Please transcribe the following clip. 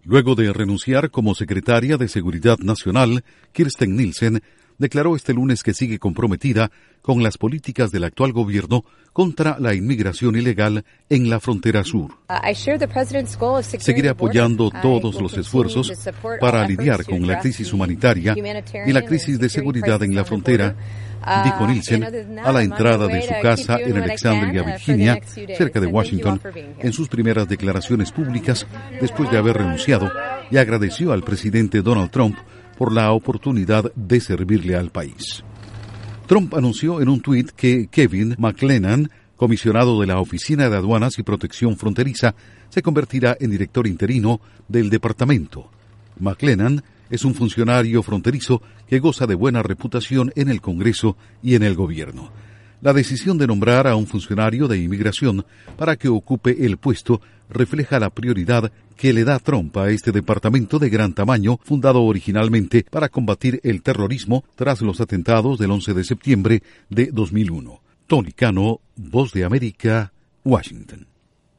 Luego de renunciar como secretaria de Seguridad Nacional, Kirstjen Nielsen declaró este lunes que sigue comprometida con las políticas del actual gobierno contra la inmigración ilegal en la frontera sur. Seguiré apoyando todos los esfuerzos para lidiar con la crisis humanitaria y la crisis de seguridad en la frontera, dijo Nielsen a la entrada de su casa en Alexandria, Virginia, cerca de Washington, en sus primeras declaraciones públicas después de haber renunciado, y agradeció al presidente Donald Trump por la oportunidad de servirle al país. Trump anunció en un tuit que Kevin McLennan, comisionado de la Oficina de Aduanas y Protección Fronteriza, se convertirá en director interino del departamento. McLennan es un funcionario fronterizo que goza de buena reputación en el Congreso y en el gobierno. La decisión de nombrar a un funcionario de inmigración para que ocupe el puesto refleja la prioridad que le da Trump a este departamento de gran tamaño, fundado originalmente para combatir el terrorismo tras los atentados del 11 de septiembre de 2001. Tony Cano, Voz de América, Washington.